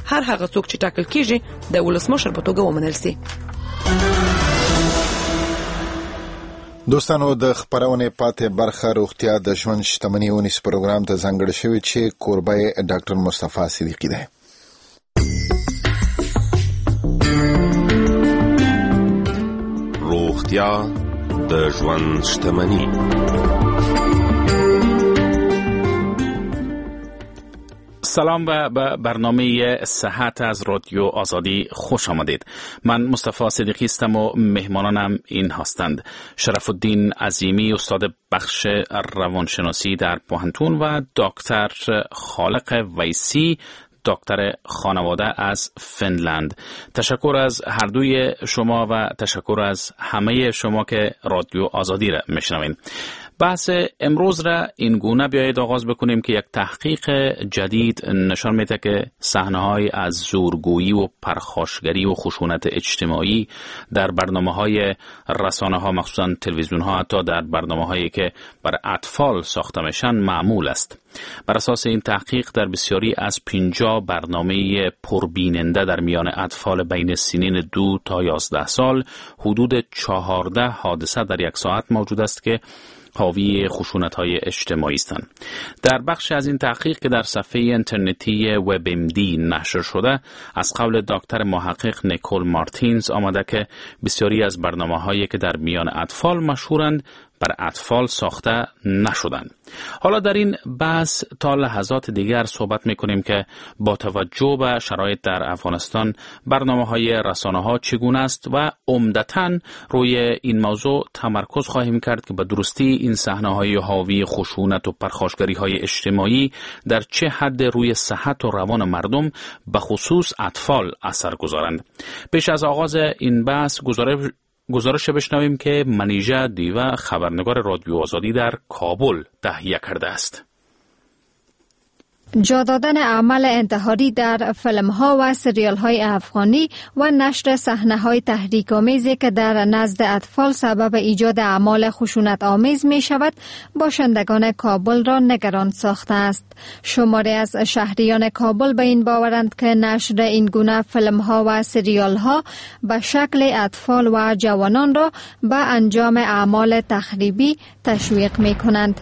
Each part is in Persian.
هر هغه څوک چې ټاکل کیږي د ولسمشر په توګه ومنل شي. دوستانو د خبرونه پاتې برخه روغتیا د ژوند شتمنۍ ونیس پروګرام ته ځانګړی شوی چې کوربه ډاکټر مصطفی صدیقی دی. روغتیا د ژوند شتمنۍ. سلام و به برنامه صحت از رادیو آزادی خوش آمدید. من مصطفی صدیقی هستم و مهمانانم این هستند: شرف الدین عظیمی، استاد بخش روانشناسی در پوهنتون، و دکتر خالق ویسی، دکتر خانواده از فنلند. تشکر از هر دوی شما و تشکر از همه شما که رادیو آزادی را میشنوین. بحث امروز را این گونه بیایید آغاز بکنیم که یک تحقیق جدید نشان میده که صحنه‌های از زورگویی و پرخاشگری و خشونت اجتماعی در برنامه‌های رسانه‌ها، مخصوصاً تلویزیون‌ها، حتی در برنامه‌هایی که برای اطفال ساخته میشن معمول است. بر اساس این تحقیق در بسیاری از 50 برنامه پربیننده در میان اطفال بین سنین 2 تا 11 سال حدود 14 حادثه در یک ساعت موجود است که حاوی خشونت‌های اجتماعی هستند. در بخش از این تحقیق که در صفحه اینترنتی WebMD نشر شده، از قول دکتر محقق نیکول مارتینز آمده که بسیاری از برنامه‌هایی که در میان اطفال مشهورند بر اطفال ساخته نشدند. حالا در این بحث تا لحظات دیگر صحبت میکنیم که با توجه به شرایط در افغانستان برنامه‌های رسانه‌ها چگونه است و عمدتاً روی این موضوع تمرکز خواهیم کرد که به درستی این صحنه‌های حاوی خشونت و پرخاشگری‌های اجتماعی در چه حد روی صحت و روان مردم به خصوص اطفال اثر گذارند. پیش از آغاز این بحث گزارش بشنویم که منیژه دیوه، خبرنگار رادیو آزادی در کابل تهیه کرده است. جا دادن اعمال انتحاری در فیلم‌ها و سریال‌های افغانی و نشر صحنه‌های تحریک‌آمیزی که در نزد اطفال سبب ایجاد اعمال خشونت‌آمیز می‌شود، باشندگان کابل را نگران ساخته است. شماری از شهریان کابل به این باورند که نشر این گونه فیلم‌ها و سریال‌ها به شکل اطفال و جوانان را به انجام اعمال تخریبی تشویق می‌کنند.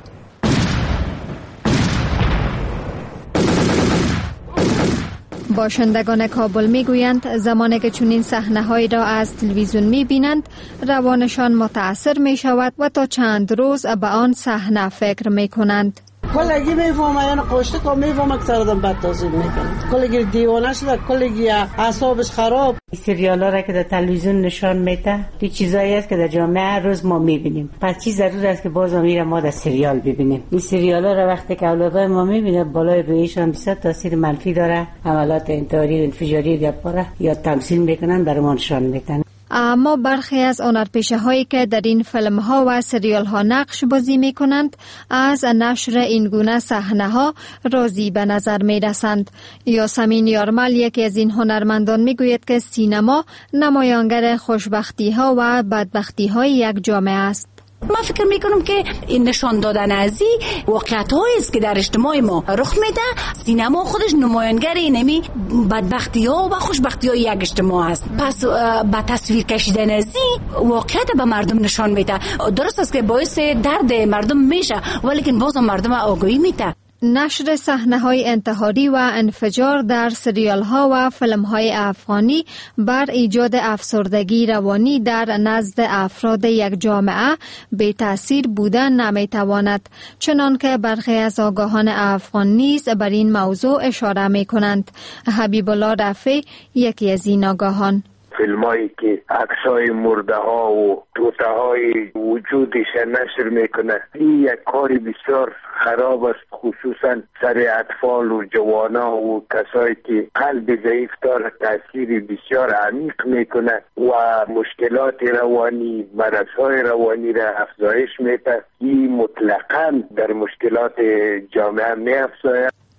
باشندگان کابل میگویند زمانی که چنین صحنه‌هایی را از تلویزیون می‌بینند، روانشان متأثر می‌شود و تا چند روز به آن صحنه فکر می‌کنند. کلگی میفهمه یعنی قشته که میفهمه که سردم بد تاثیر میکنه. کلگی دیوانه شده، کلگی اعصابش خراب. سریالا را که در تلویزیون نشان میده، دی چیزایی است که در جامعه هر روز ما میبینیم. پس چی ضرور است که باز میره ما در سریال ببینیم. این سریالا را وقتی که اولادای ما میبینه، بالای رویشان بسیار تاثیر منفی داره. حملات انتحاری و انفجاری یا تمثیل میکنن، برمان نشان میدن. اما برخی از هنرپیشه‌هایی که در این فیلم‌ها و سریال‌ها نقش بازی می‌کنند، از نشر این گونه صحنه‌ها راضی به نظر می‌رسند. یاسمین یارمل، یکی از این هنرمندان، می‌گوید که سینما نمایانگر خوشبختی‌ها و بدبختی‌های یک جامعه است. من فکر میکنم که این نشان دادن از این واقعیت‌هایی است که در اجتماع ما رخ میده. سینما خودش نمایانگر اینمی بدبختی‌ها و خوشبختی‌های یک اجتماع است. پس با تصویر کشیدن از این واقعیت به مردم نشان میده. درست است که باعث درد مردم میشه، ولی باز مردم آگاهی میده. نشر صحنه‌های انتحاری و انفجار در سریال‌ها و فیلم‌های افغانی بر ایجاد افسردگی روانی در نزد افراد یک جامعه بی تأثیر بودن نمی‌تواند، چنان که برخی از آگاهان افغان نیز بر این موضوع اشاره می‌کنند. حبیب الله رفیع، یکی از این آگاهان: فیلمایی که عکسای مرده ها و توته های وجودش نشر میکنه، این یک کاری بسیار خراب است، خصوصا سر اطفال و جوانا و کسایی که قلب ضعیف داره، تاثیر بسیار عمیق میکنه و مشکلات روانی، مرضهای روانی را افزایش میده. این مطلقاً در مشکلات جامعه میافزاید.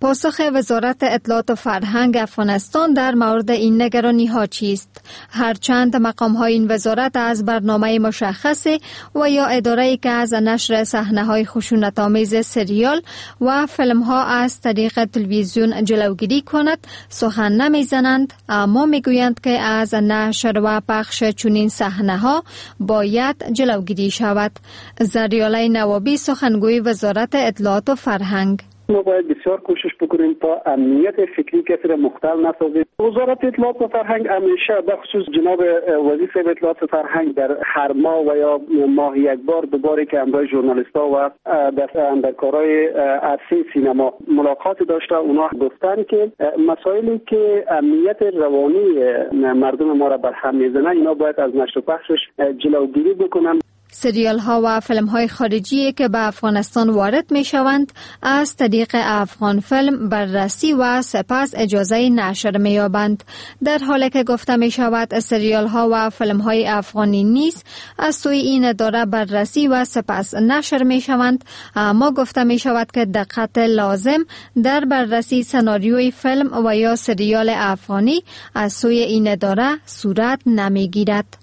پاسخ وزارت اطلاعات و فرهنگ افغانستان در مورد این نگرانی ها چیست؟ هرچند مقام های این وزارت از برنامه مشخص و یا اداره‌ای که از نشر صحنه های خشونت آمیز سریال و فیلم ها از طریق تلویزیون جلوگیری کند سخن نمیزنند، اما میگویند که از نشر و پخش چنین صحنه ها باید جلوگیری شود. زریاله نوابی، سخنگوی وزارت اطلاعات و فرهنگ: ما باید بسیار کوشش بکنیم تا امنیت فکری کسی را مختل نسازیم. وزارت اطلاعات و فرهنگ همیشه به خصوص جناب وزیر صاحب اطلاعات و فرهنگ در هر ماه و یا ماه یک بار دوباره که همراه ژورنالیست‌ها و در کارهای عرصه سینما ملاقات داشته، اونا گفتن که مسائلی که امنیت روانی مردم ما را بر هم میزنه اینا باید از نشر و پخشش جلوگیری بکنن. سریال ها و فیلم های خارجی که به افغانستان وارد می شوند از طریق افغان فیلم بررسی و سپس اجازه نشر می یابند، در حالی که گفته می شود سریال ها و فیلم های افغانی نیز از سوی این اداره بررسی و سپس نشر می شوند، اما گفته می شود که دقت لازم در بررسی سناریوی فیلم و یا سریال افغانی از سوی این اداره صورت نمی گیرد.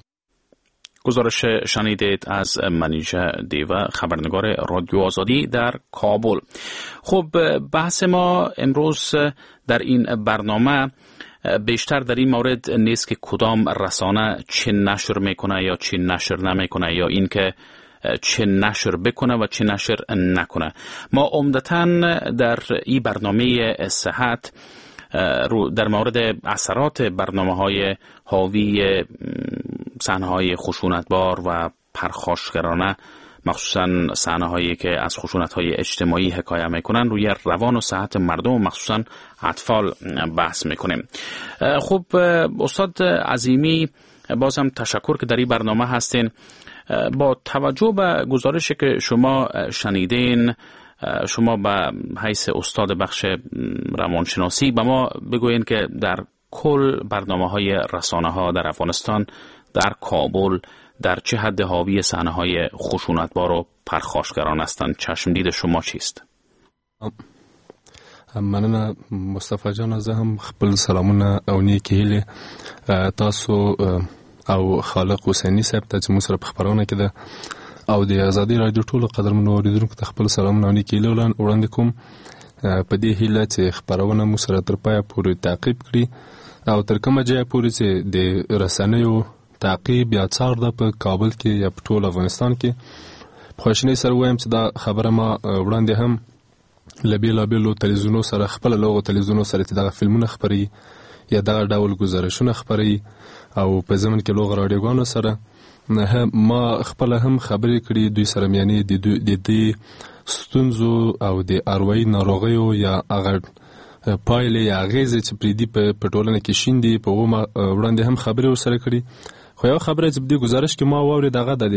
گزارش شنیدید از منیژه دیوه، خبرنگار رادیو آزادی در کابل. خب بحث ما امروز در این برنامه بیشتر در این مورد نیست که کدام رسانه چه نشر میکنه یا چه نشر نمیکنه، یا این که چه نشر بکنه و چه نشر نکنه. ما عمدتاً در این برنامه صحت در مورد اثرات برنامه‌های حاوی صحنه‌های خشونتبار و پرخاشگرانه، مخصوصاً صحنه‌هایی که از خشونت‌های اجتماعی حکایت می‌کنن، روی روان و صحت مردم و مخصوصاً اطفال بحث می‌کنیم. خب استاد عظیمی، بازم تشکر که در این برنامه هستین. با توجه به گزارشی که شما شنیدین، شما به حیث استاد بخش روانشناسی به ما بگوین که در کل برنامه‌های رسانه‌ها در افغانستان، در کابل، در چه حد حاوی صحنه‌های خشونتبار و پرخاشگران هستند؟ چشم دید شما چیست؟ مننه مصطفی جان. زه هم خپل سلامونه او نیکې هیلې تاسو او خالق حسیني صاحب ته چې موږ سره په خپرونه کې ده او د ازادي رادیو ټولو قدرمنو اوریدونکو ته خپل سلامونه او نیکې هیلې وړاندې کوم، په دې هیله چې خپرونه موږ سره تر پایه پورې تعقیب کړي او تر کومه ځایه پورې چې د رسنیو تعقیب یا څار ده په کابل کې یا په ټول افغانستان کې. په خواشینۍ سره وایم چې دا خبره ما وړاندې هم له بېلابېلو تلویزیونو سره، خپله له هغو تلویزیونو سره چې دغه فلمونه خپروي یا دغه ډول گزارشونه خپروي او په ضمن کې له هغو راډیوګانو سره ما خپله هم خبرې کړي دوی سره، یعنې د دې ستونزو او د اروایي ناروغیو یا هغه پایلې یا اغېزې چې پرې دي په ټولنه کې شیندي، په هغو ما وړاندې هم خبرې ورسره کړي. خو یوه خبره چې په دې ګزارش کې ما واورېد هغه د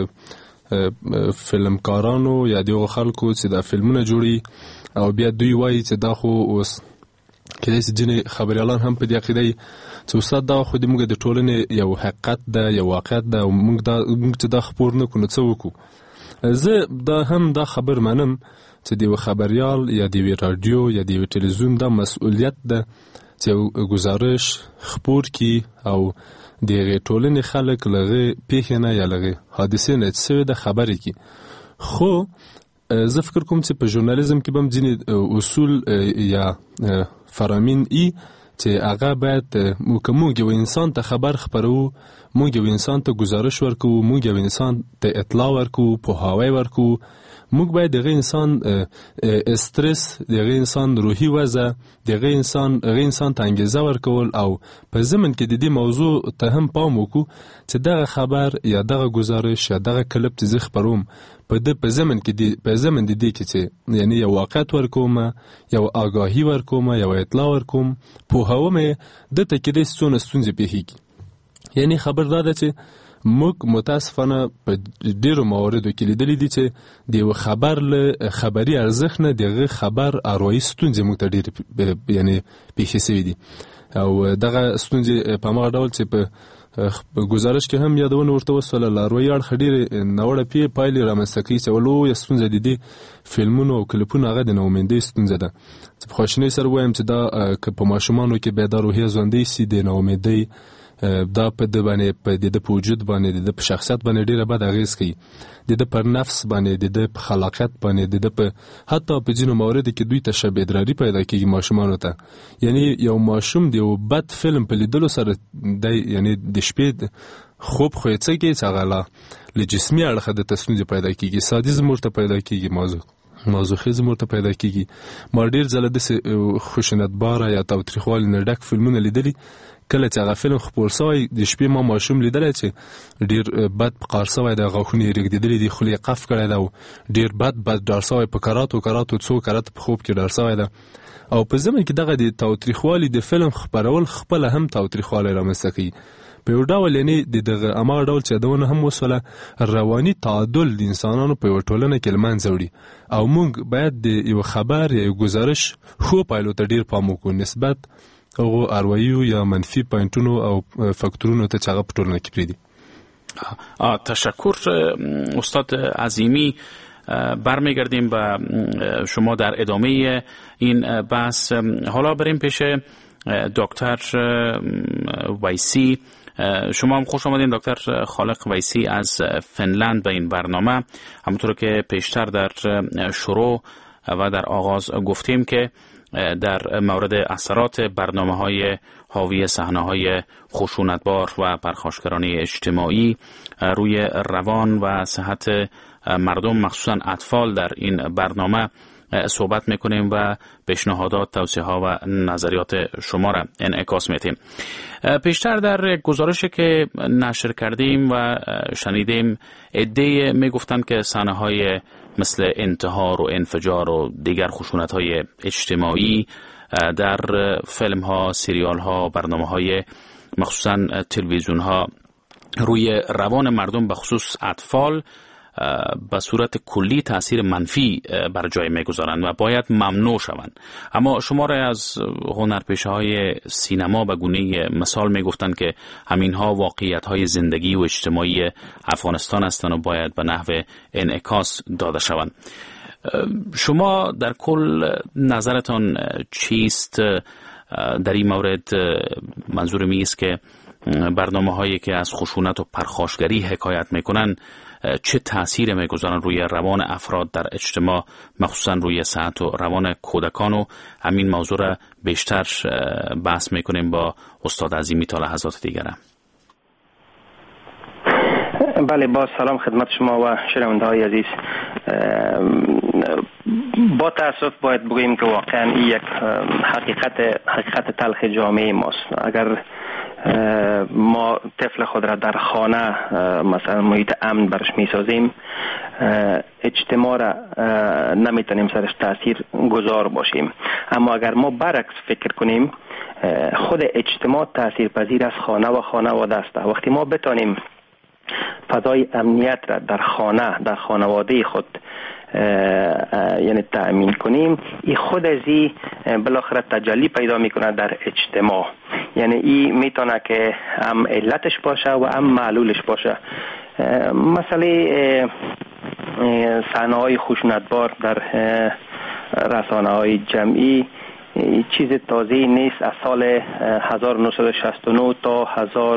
فلمکارانو یا د هغو خلکو چې دا فلمونه جوړي او بیا دوی وایي چې دا خو اوس کېدای شي ځینې خبریالان هم په دې عقیده وي چې استاد دا خو موږ د ټولنې یو حقیقت ده، یو واقعیت ده او موږ چې دا خپور نه کړو نو څه وکړو. زه دا خبر منم چې د یو خبریال یا د یو رادیو یا د یو تلویزیون دا مسؤلیت ده چې گزارش خپور کی او د هغې ټولنې خلک له هغې پیښې نه یا له هغې حادثې نه چې څه ده خبرې کړي. خو زه فکر کوم چې په ژورنالیزم کې به هم ځینې اصول یا فرامین ای چې هغه باید که موږ یو انسان ته خبر خپروو، موږ یو انسان ته گزارش ورکوو، موږ یو انسان ته اطلاع ورکوو، پوهاوی ورکوو، موږ باید دغه انسان استرس، دغه انسان روحي وضع، دغه انسان ته انګیزه ورکول او په ضمن کې د دې موضوع ته هم پام وکړو چې دغه خبر یا دغه گزارش یا دغه کلپ چې زه خپروم په ضمن د دې کې چې یعنی یو واقعیت ورکوم، یو آگاهي ورکوم، یو اطلاع ورکوم، پوهاوم دته کې د څونه ستونزې پیښیږي. یعنی خبر دا ده چې موږ متاسفانه په ډیرو مواردو کې لیدلی دي چې د یو خبر له خبري ارزښت نه دغه خبر اروایي ستونزې موږ ته ډېرې یعنې پیښې شوي دي او دغه ستونزې په هماغه ډول چې په گزارش کې هم یادونه ورته وسوله لاروي اړخ ډېرې ناوړه پایلې رامنځته کوي چې لویه ستونزه د دې فلمونو او کلیپونو هغه د ناامیدۍ ستونزه ده. په خواشینۍ سره وایم چې دا که په ماشومانو کې بیا دا روحیه ژوندۍ سي د ناامیدۍ دا په د باندې په د په وجود باندې د په شخصیت باندې ډیره بد اغیز کوي، د پر نفس باندې د په خلاقیت باندې د په حتی په ځینو موارد کې دوی ته شبه ادراري پیدا کیږي ماشومانو ته. یعنی یو ماشوم د یو بد فلم په لیدلو سره د یعنی د شپې خوب خوځي کې څنګه له جسمي اړخه د تسنید پیدا کیږي، سادیزم ورته پیدا کیږي، مازوخیزم ورته پیدا کیږي. ما ډیر ځله د خوشنطباره یا تاوتریخوالي نه ډک فلمونه لیدلي، کله چې هغه فلم خپور شوی د شپې ما ماشوم لیدلی چې ډیر بد پقار شوی د غاښونه یې رېږدېدلي دي، خولې قف کړی ده او ډیر بد ډار شوی، په کراتو څو کرات په خوب کې ډار شوی ده. او په ضمن کې دغه د تاوتریخوالي د فلم خپرول خپله هم تاوتریخوالی رامنځته کوي. په یو ډول یعنی دغه هماغه ډول چې یادونه هم وسوله رواني تعادل د انسانانو په یوه ټولنه کې له منځه وړي، او موږ باید د یو خبر یا یو گزارش ښو پایلو ته ډیر پام وکړو نسبت هغو اروایي یا منفي پوینټونو او فاکتورونو ته چې هغه په ټولنه کې پرېږدي. تشکر استاد عظیمی. برمیگردیم به شما در ادامه این بحث. حالا بریم پیش دکتر ویسی. شما هم خوش آمدین دکتر خالق ویسی از فنلند به این برنامه. همونطور که پیشتر در شروع و در آغاز گفتیم که در مورد اثرات برنامه‌های حاوی صحنه‌های خشونتبار و پرخاشگرانه اجتماعی روی روان و صحت مردم مخصوصاً اطفال در این برنامه صحبت میکنیم و پیشنهادات، توصیه‌ها و نظریات شما را انعکاس میدیم. پیشتر در گزارشی که نشر کردیم و شنیدیم عده‌ای میگفتند که صحنه‌های مثل انتحار و انفجار و دیگر خشونت‌های اجتماعی در فیلم‌ها، سریال‌ها، برنامه‌های مخصوصاً تلویزیون‌ها روی روان مردم به خصوص اطفال به صورت کلی تأثیر منفی بر جای میگذارند و باید ممنوع شوند. اما شما را از هنرپیشه‌های سینما به گونه مثال میگفتند که همینها واقعیت‌های زندگی و اجتماعی افغانستان هستند و باید به نحو انعکاس داده شوند. شما در کل نظرتان چیست در این مورد؟ منظور می است که برنامه‌هایی که از خشونت و پرخاشگری حکایت میکنند چه تأثیر میگذارن روی روان افراد در اجتماع، مخصوصا روی صحت و روان کودکان؟ و همین موضوع را بیشتر بحث میکنیم با استاد عظیمی تا لحظات دیگر. بله، با سلام خدمت شما و شنونده های عزیز. با تأسف باید بگوییم که واقعا این یک حقیقت تلخ جامعه ماست. اگر ما طفل خود را در خانه مثلا محیط امن برش میسازیم، اجتماع را نمیتونیم سرش تاثیر گذار باشیم. اما اگر ما برعکس فکر کنیم، خود اجتماع تاثیر پذیر از خانه و خانواده است. وقتی ما بتانیم فضای امنیت را در خانه، در خانواده خود یعنی تأمین کنیم، این خود ازی بالاخره تجلی پیدا میکنه در اجتماع. یعنی این میتونه که هم علتش باشه و هم معلولش باشه. مسئله صحنه‌های خشونتبار در رسانه‌های جمعی چیز تازه‌ای نیست. از سال 1969 تا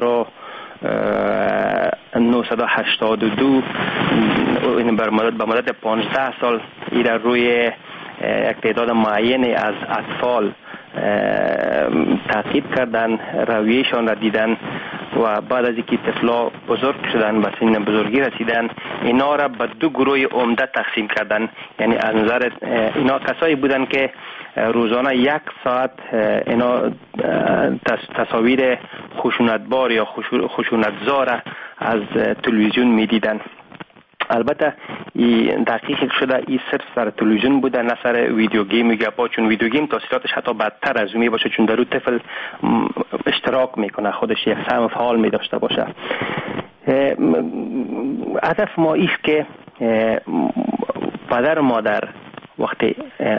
1982 به مدت 15 سال این روی یک تعداد معینی از اطفال تعقیب کردن، رویشان را دیدن و بعد از اینکه طفلا بزرگ شدن و سن بزرگی رسیدن، اینا را به دو گروه عمده تقسیم کردن. یعنی از نظر اینا کسایی بودن که روزانه 1 ساعت اینا تصاویر خشونتبار یا خشونتزار از تلویزیون میدیدن. البته دقیق شده این صرف سر تلویزیون بوده، نه سر ویدیو گیم گپا، چون ویدیو گیم تاثیراتش حتی بدتر از اون باشه، چون در اون طفل اشتراک میکنه، خودش یک سهم فعال می داشته باشه. هدف ما ایست که پدر و مادر وقتی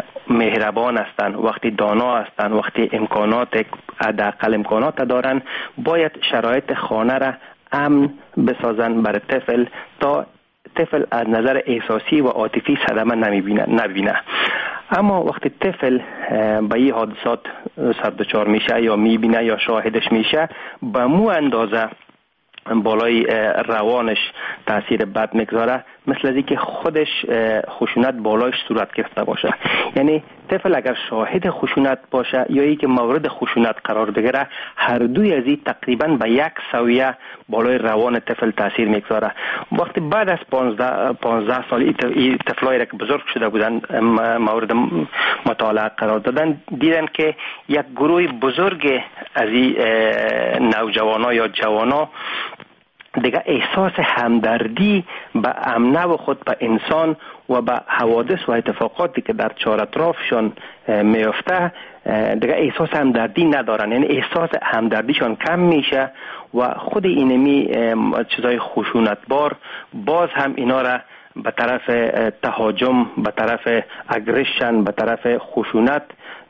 مهربان هستند، وقتی دانا هستند، وقتی امکانات حداقل امکانات دارن، باید شرایط خانه را امن بسازن برای طفل تا طفل از نظر احساسی و عاطفی صدمه نبینه. اما وقتی طفل به این حادثات سردچار میشه یا میبینه یا شاهدش میشه، به مو اندازه بالای روانش تاثیر بد میگذاره، مثل از اینکه خودش خشونت بالایش صورت گرفته باشه. یعنی طفل اگر شاهد خشونت باشه یا اینکه مورد خشونت قرار بگیره، هر دوی از این تقریبا به یک سویه بالای روان طفل تاثیر میگذاره. وقتی بعد از 15 سال این طفلایی را که بزرگ شده بودن مورد مطالعه قرار دادن، دیدن که یک گروه بزرگ از این نوجوانا یا جوانا دیگه احساس همدردی به امنه و خود به انسان و به حوادث و اتفاقاتی که در چهار اطرافشان میفته دیگه احساس همدردی ندارن. یعنی احساس همدردیشان کم میشه و خود اینمی چیزای خشونتبار باز هم اینا را به طرف تهاجم، به طرف اگریشن، به طرف خشونت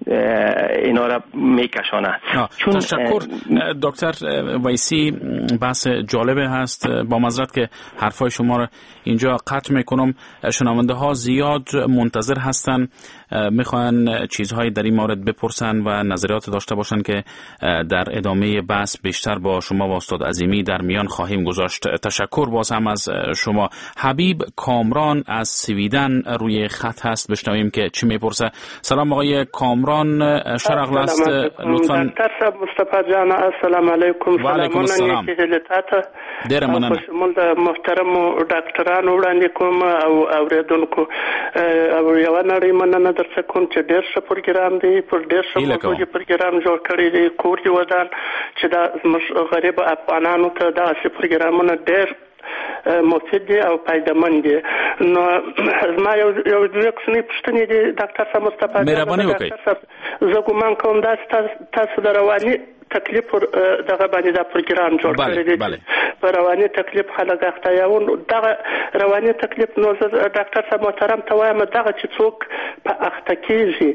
اینا را میکشانه. تشکر دکتر ویسی. بحث جالبه هست. با معذرت که حرفای شما را اینجا قطع میکنم. شنونده ها زیاد منتظر هستن، میخوان چیزهایی در این مورد بپرسن و نظریات داشته باشن که در ادامه بحث بیشتر با شما و استاد عظیمی در میان خواهیم گذاشت. تشکر باز هم از شما. حبیب کامران از سویدن روی خط هست، بشنویم که چی میپرسه. سلام آقای کامران، شرق است. لطفاً دکتر صاحب مصطفی جان، السلام علیکم. و علیکم السلام. ډیر مننه. شمول د محترم ډاکټرانو وړاندې کوم او اوریدونکو او یو نړۍ مننه درڅ کوم چې ډیر ښه پروګرام دی، پر ډیر ښه موضوعي پروګرام جوړ کړی دی. کور دی ودان چې دا غریب افغانانو ته دا څه پروګرامونه ډیر مفید دی او پایدمن دی. نو زما یو دوه کوچنی پوښتنې دي ډاکټر صاحب مصطفی. مهرباني وکړئ. زه ګومان کوم دا تاسو د رواني تکلیف دغه باندې دا پروګرام جوړ کړی دی. په رواني تکلیف خلک اخته یو دغه رواني تکلیف. نو ډاکټر صاحب محترم ته وایم دغه چې څوک په اخته کیږي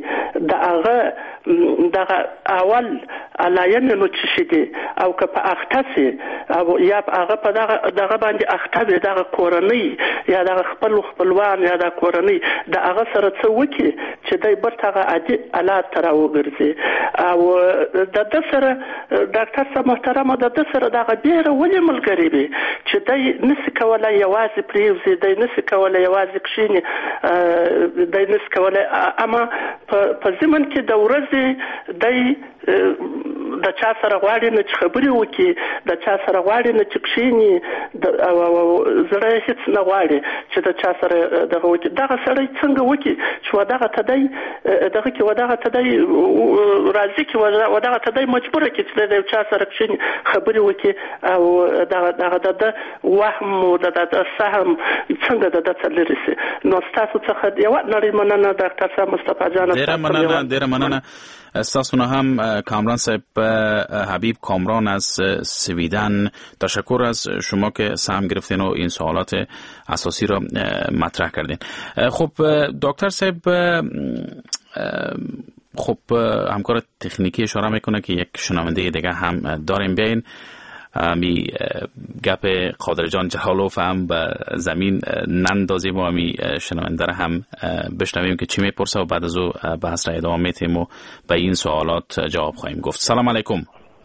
دغه اول علاین نو چې شي دي او که په اخته سي او یا هغه په دغه باندې اخته وي دغه کورنۍ یا دغه خپلوان یا د کورنۍ د هغه سره څه وکړي چې دای برته هغه عادي حالات تر وګرځي. او د سره ډاکټر صاحب محترم د سره دغه ډیره ولې ملګری وي چې دای نس کولای یوازې پریوزي، دای نس کولای یوازې کښینی، دای نس کولای اما په زمن کې د ورځې دای د چا سره غواړي نه چې خبرې وکړي، د چا سره غواړي نه چې کښینی، زړه هیڅ نه غواړي چې د چا سره دغه وکړي. دغه سړی څنګه وکړي چې ودغه تدای دغه کې ودغه تدای راځي کې ودغه تدای مجبور کې چې د چا سره کښینی خبرې وکړي او دغه د وهم او د سهم څنګه د تلری سي. نو تاسو څخه یو نړۍ مننه ډاکټر صاحب مصطفی جان. ډیر مننه. استاسو هم کامران صاحب حبیب کامران از سویدن، تشکر از شما که سهم گرفتین و این سوالات اساسی را مطرح کردین. خب دکتر صاحب، خب همکار تکنیکی اشاره میکنه که یک شنونده دیگه هم داریم. بیاین می گپ قادر جان جهالوف هم به زمین نندازیم و می شنونده را هم بشنویم که چی میپرسه و بعد از او بحث را ادامه میتیم و به این سوالات جواب خواهیم گفت. سلام علیکم.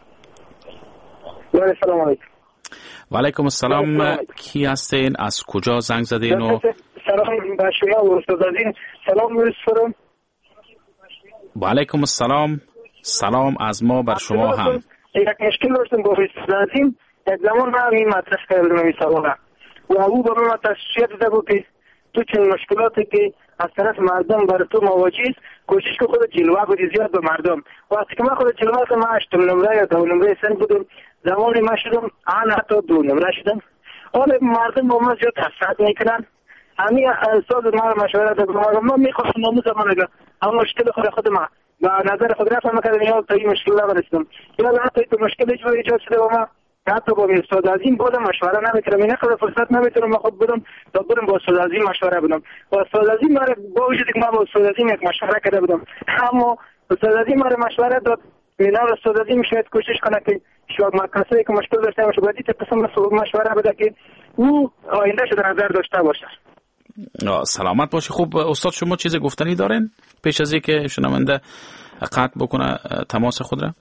سلام علیکم. و علیکم السلام. کی هستین؟ از کجا زنگ زدین؟ و سلام به شما و استاد عزیز. سلام می‌رسونم. و علیکم السلام. سلام از ما بر شما هم. یک مشکل داشتم با استاد عزیز. یک زمان من این مطرح کردم این سوالا و او به من تشریح داده بود که تو چنین مشکلاتی که از طرف مردم بر تو مواجه است، کوشش که خود جلوه بدی زیاد به مردم. وقتی که من خود جلوه کنم، من 8 نمره یا 2 نمره سن بودم، زمانی من شدم آن حتی 2 نمره شدم. حالا مردم با من زیاد حسد میکنن. همین استاد ما مشوره داد، من میخواستم نموز من اگر اما مشکل خود ما و نظر خود رفتم کردم یا تا این مشکل نبرستم یا حتی تو مشکل ایجاد شده و ما که حتی با استاد عظیم بودم مشوره نمیتونم، این خود فرصت نمیتونم خود بدم تا برم با استاد عظیم مشوره بدم. با استاد عظیم مرا با وجودی که من با استاد عظیم یک مشوره کرده بودم، اما استاد عظیم مرا مشوره داد مینا استاد عظیم شاید کوشش کنه که شاید کسایی که مشکل داشته باشه باید این قسم مشوره بده که او آینده شو در نظر داشته باشه. سلامت باشی. خوب استاد شما چیز گفتنی دارین پیش از اینکه شنونده قطع بکنه تماس خود را؟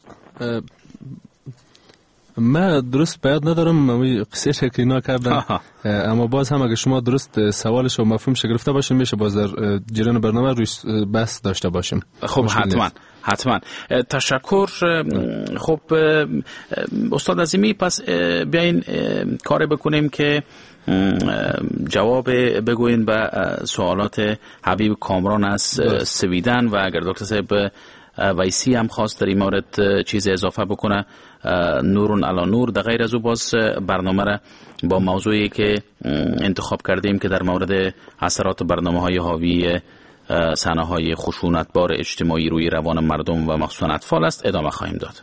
من درست بیاد ندارم، من قصه شکرینا کردم اما باز هم اگه شما درست سوالش و مفهومش گرفته باشین میشه باز در جریان برنامه روش بحث داشته باشیم. خب حتما تشکر. خب استاد عظیمی، پس بیاین کار بکنیم که جواب بگوین به سوالات حبیب کامران از سویدن و اگر دکتر صاحب ویسی هم خواست در این مورد چیز اضافه بکنه نورون علی نور. در غیر از او باز برنامه را با موضوعی که انتخاب کردیم که در مورد اثرات برنامه‌های حاوی صحنه‌های خشونتبار اجتماعی روی روان مردم و مخصوصا اطفال است ادامه خواهیم داد.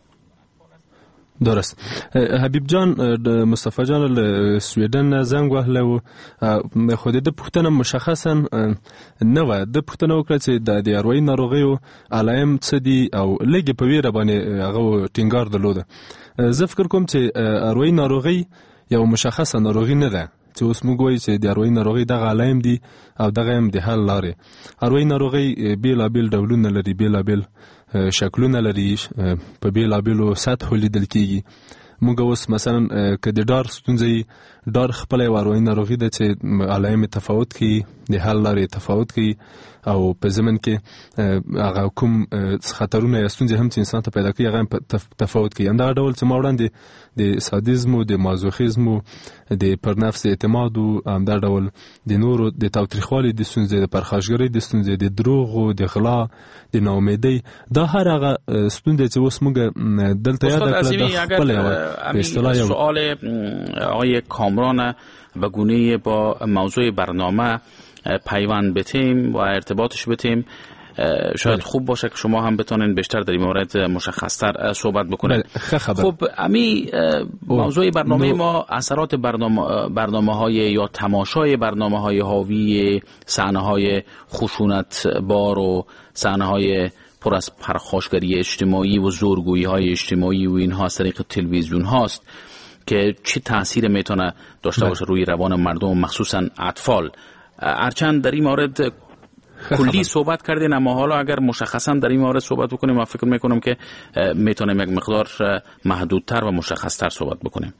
درست. حبیب جان مصطفی جان سویدن زنگ وهله و خود د پښتنه مشخصا نه و د پښتنه وکړه چې د اروایي ناروغیو علایم څه دي او لګي په ویره باندې هغه ټینګار درلوده. زه فکر کوم چې اروایي ناروغي یو مشخصه ناروغي نه ده چې اوس موږ وایو چې د اروایي ناروغي دغه علایم دي او دغه هم د حل لارې. اروایي ناروغي بیلابیل ډولونه لري، بیلابیل شکلونه لري، په بیلابیلو سطحو لیدل کیږي. موږ اوس مثلا که د ډار ستونزې ډار خپل اروایي ناروغي ده چې علایم تفاوت کوي، د حل لارې تفاوت کوي او په ضمن کې هغه کوم خطرونه یا ستونزې هم چې انسان ته پیدا کوي هغه تفاوت کوي. همدغه ډول چې ما وړاندې د سادیزم او د مازوخیزم او د پر نفس اعتماد او همدغه ډول د نورو د تاوتریخوالي د ستونزې، د پرخاشګرۍ د ستونزې، د دروغ او د غلا، د ناامیدۍ، دا هر هغه ستونزې چې اوس موږ دلته یاد کړل د خپل اصطلاح سوال آقای کامران به گونه‌ای با موضوع برنامه پیوند بتیم و ارتباطش بتیم شاید خوب باشه که شما هم بتونین بیشتر در این مورد مشخص‌تر صحبت بکنید. خب امی موضوع برنامه ما اثرات برنامه‌های یا تماشای برنامه‌های حاوی صحنه‌های خشونتبار و صحنه‌های پر از پرخاشگری اجتماعی و زورگویی‌های اجتماعی و اینها از طریق تلویزیون هاست که چه تأثیر میتونه داشته باشه روی روان مردم مخصوصا اطفال. هرچند در این مورد کلی صحبت کردین اما حالا اگر مشخصا در این مورد صحبت بکنیم من فکر میکنم که میتونیم یک مقدار محدودتر و مشخصتر صحبت بکنیم.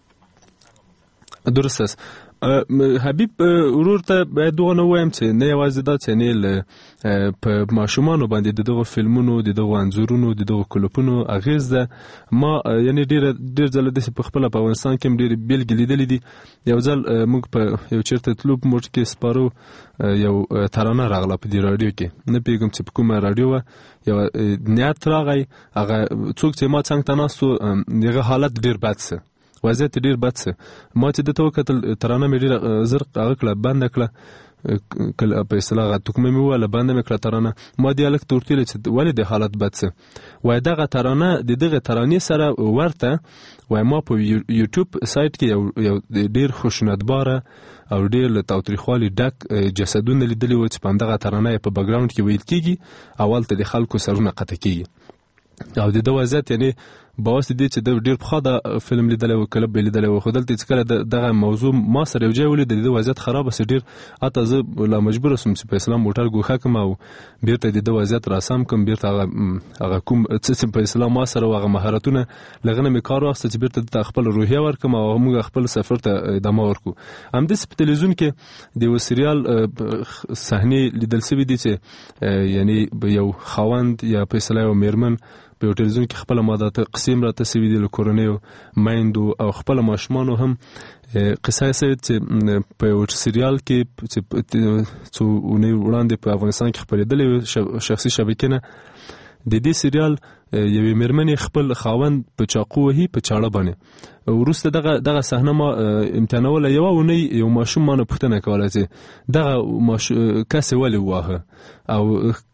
درست است. حبیب ورور ته باید دغه نو وایم چې نه یوازې دا چینل په ماشومانو باندې دغه فلمونو دغه انځورونو دغه کلوپونو اغیز ده. ما یعنی ډیر ځله د په خپل په افغانستان کې ډیر بیل لیدلې دي. یو ځل موږ په یو چیرته تلوب موټ کې سپارو یو ترانه راغله په دې رادیو کې، نه پیګم چې په کومه رادیو یو نیت راغی هغه څوک چې ما څنګه تناسو دغه حالت ډیر بد سه، وضعیت ډیر بد سه. ما چې د تو کتل ترانه مې ډیر زر هغه کله بند کړه کله په اصطلاح توکمه مې وله بند مې کړه ترانه. ما دیالک تورتل چې ولې د حالت بد سه وای دغه ترانه دغه ترانې سره ورته وای ما په یوټیوب سایت کې یو ډیر خوشنودباره او ډیر له تاوتریخوالي ډک جسدونه لیدلي و چې په دغه ترانه په بیکګراوند کې ویل کیږي اول ته د خلکو سرونه قطع کیږي او د وضعیت یعنی باوسط دي چې د ډیر په خاطر فلم لیدل او کلب لیدل او خدل ته کله دغه موضوع ما سره یو ځای ولید د وضعیت خراب سي ډیر اته زه لا مجبور سم چې په اسلام موټر ګوخه کوم او بیرته د وضعیت راسم کوم بیرته هغه کوم چې په اسلام ما سره هغه مهارتونه لغنه می کار واخست چې بیرته خپل روحیه ورکم او موږ خپل سفر ته ادامه ورکو. هم د تلویزیون کې د یو سریال صحنه لیدل سوي دي چې یعنی یو خاوند یا په اسلام میرمن په تلویزیون کې خپل مادات قسم را تسوي دي کورونیو مایندو او خپل ماشمانو هم قصه سوي چې په یو سریال کې چې څو وړاندې په افغانستان کې خبرېدل شخصي شبکې نه د دې سریال یوې میرمنې خپل خاوند په چاقو وهي په چاړه باندې. وروسته دغه صحنه ما امتحانوله یو ونی یو ماشوم مانه پوښتنه کوله چې دغه کس ولې واه او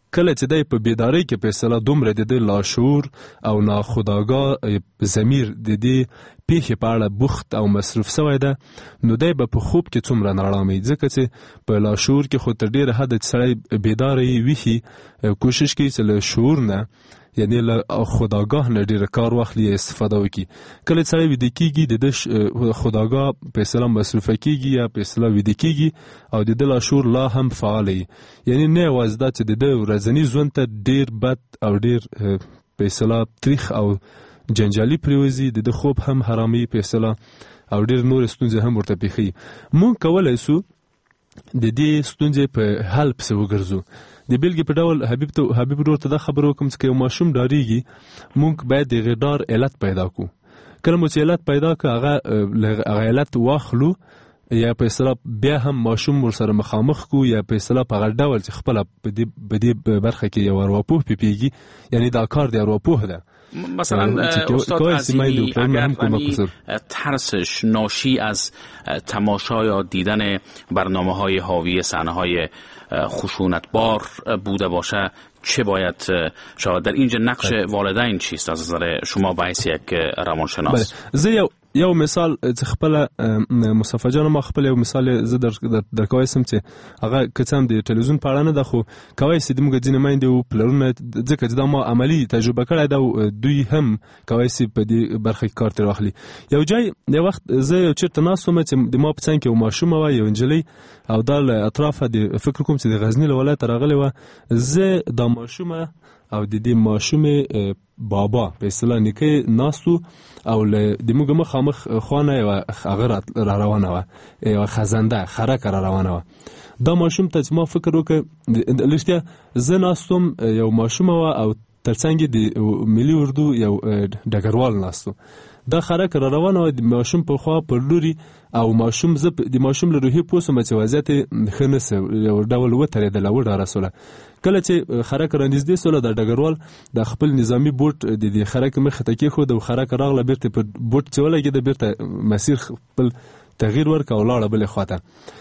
کله چې دی په بیداری کې په اصطلاح دومره د دې لاشعور او ناخودآګاه ضمیر د دې پیښې په اړه بوخت او مصروف سوی ده، نو دی به په خوب کې څومره ناارامه ځکه چې په لاشعور کې خو تر ډېره حده چې سړی بیداره یې ویښي کوشش کوي چې له شعور نه یعنی له خودآګاه نه ډېره کار واخلي استفاده وکړي. کله چې سړی ویده کېږي د ده خودآګاه په اصطلاح مصروفه کېږي یا په اصطلاح ویده کېږي او د ده لاشعور لا هم فعاله وي. یعنی نه یوازې دا چې د ده ورځني ژوند ته ډېر بد او ډېر په اصطلاح تریخ او جنجالي پرېوځي، د ده خوب هم حراموي په اصطلاح او ډېر نورې ستونزې هم ورته پېښوي. موږ کولی سو د دې ستونزې په حل پسې وګرځو. د بیلګې په ډول حبیب ورور ته دا خبر وکړم چې یو ماشوم ډارېږي، موږ باید د هغې ډار علت پیدا کړو. کله مو چې علت پیدا کړو هغه علت واخلو یا په اصطلاح بیا هم ماشوم ورسره مخامخ کو یا په اصطلاح په هغه ډول چې خپله په دې برخه کې یو ارواپوه پیږي، یعنی دا کار د ارواپوه ده. مثلا استاد عظیمی اگر ترسش ناشی از تماشا یا دیدن برنامه‌های حاوی صحنه‌های خشونتبار بوده باشه چه باید شاید در اینجا نقش والدین چیست از نظر شما به حیث یک روانشناس؟ یو مثال چې خپل مصطفی جان ما خپل یو مثال زه در کویسم چې هغه کڅم د ټلویزیون په اړه نه ده، خو کویس د موږ ځینې میندې او پلرونه ځکه چې دا ما عملی تجربه کړی ده او دوی هم کویس په دې برخه کې کار تر واخلي. یو ځای د وخت زه یو چیرته ناست وم چې د ما په څنګ کې یو ماشوم وه، یو نجلۍ او دا له اطرافه د فکر کوم چې د غزني له ولایته راغلې وه. زه دا ماشومه او د دې ماشومې بابا په اصطلاح نیکه ناستو او د موږ مخامخ خانه یوه هغه را روانه وه، یوه خزنده خرکه را روانه وه. دا ماشوم ته چې ما فکر وکړ رښتیا زه ناستم، یو ماشومه وه او ترڅنګ د ملي اردو یو ډګروال ناستو. دا خرکه را روانه وه د ماشوم په خوا پر لوري او ماشوم زه د ماشوم له روحي پوه سوم چې وضعیت یې ښه نسه، یو ډول وترېدله وډاره سوله. کله چې خرکه رانږدې سوله د ډګروال د خپل نظامي بوټ د دې خرکه مخې ته کېښود او خرکه راغله بېرته په بوټ چې ولګېده بېرته مسیر خپل تغییر ورکړه او لاړه بلې خواته.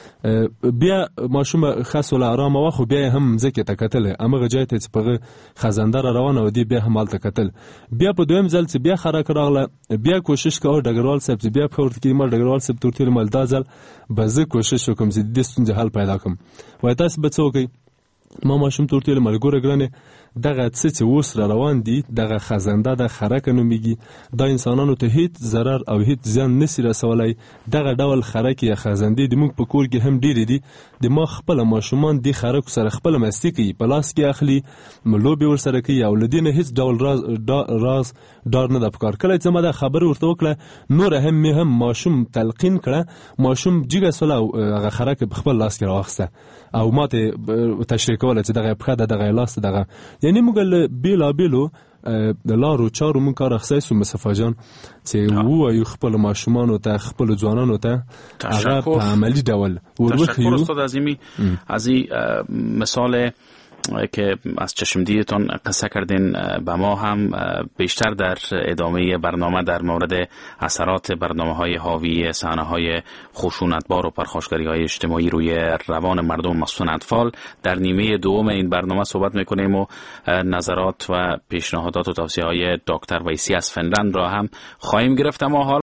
بیا ماشومه ښه سوله ارامه وه، خو بیا یې هم ځکې ته کتله همغه ځای ته چې په هغه خزنده را روانه وه، دې بیا هم هلته کتل. بیا په دویم ځل چې بیا خرکه راغله بیا کوشش کوه ډګروال صاحب چې بیا پښه ورته کړي، ما ډګروال صاحب ته ورته ویل دا ځل به زه کوشش وکړم چې د دې ستونزې حل پیدا کړم. وایي تاسې به څه وکړئ؟ ما ماشوم ته ورته ویل ملګوره ګرانې دغه څه چې اوس را روان دي دغه خزنده د خرکه نومیږي، دا انسانانو ته هیڅ ضرر او هیڅ زیان نسی رسولی. دغه ډول خرکې یا خزندې د موږ په کور کې هم ډېرې دي. د ما خپله ماشومان دې خرکو سره خپله مستي کوي، په لاس کې اخلي، لوبې ورسره کوي او له دې نه هیڅ ډول راز ډار نه ده پکار. کله چې ما دا خبره ورته وکړه نوره هم ماشوم تلقین کړه، ماشوم جګه سوله او هغه خرکه په خپل لاس کې راواخیسته او ما ته تشریح کوله چې دغه پښه ده دغه لاس دغه. یعنی موږ له بېلابېلو د لارو چارو موږ کار اخیستی سو مصطفی جان چې ووایو خپلو ماشومانو ته خپلو ځوانانو ته هغه په عملي ډول وروښیو. تشکر استاد عظیمی از این مثال که از چشمدیدتان قصه کردین به ما هم بیشتر در ادامه برنامه در مورد اثرات برنامه‌های حاوی صحنه‌های خشونتبار و پرخاشگری‌های اجتماعی روی روان مردم مخصوصاً اطفال در نیمه دوم این برنامه صحبت می‌کنیم و نظرات و پیشنهادات و توصیه‌های دکتر ویسی از فنلند را هم خواهیم گرفت. اما حال